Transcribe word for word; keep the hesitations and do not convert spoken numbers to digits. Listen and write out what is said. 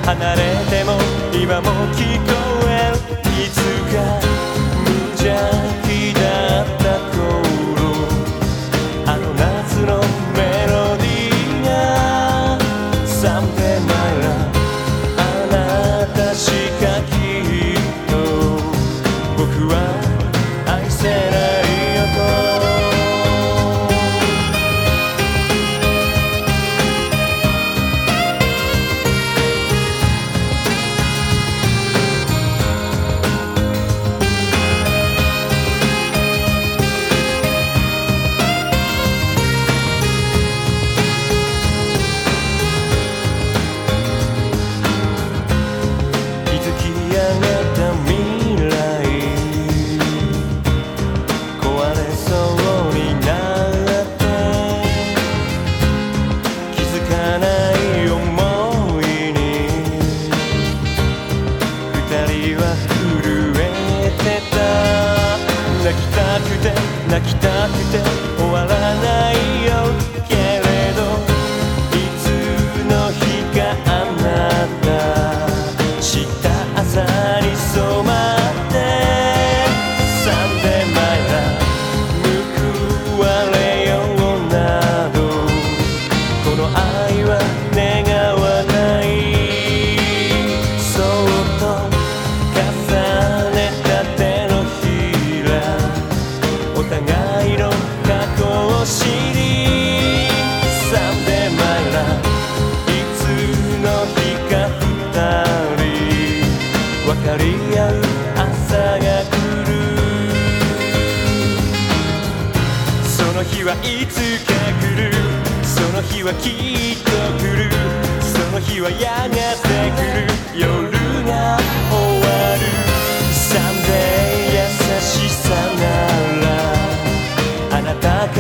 離れても今も聞こえる。いつか無邪気だった頃、あの夏のメロディーが Someday my love、 あなたしかきっと僕は愛せないよと。泣きたくて終わらないよけれど、いつの日かあなたした朝に染まって Someday my love、 報われようなどこの愛は願わない。そっと重ねた手のひら、お互いの過去を知り Someday my love、 いつの日か二人分かり合う朝が来る。その日はいつか来る、その日はきっと来る、その日はやがて来る、夜が終わる。 Someday 優しさならあなたか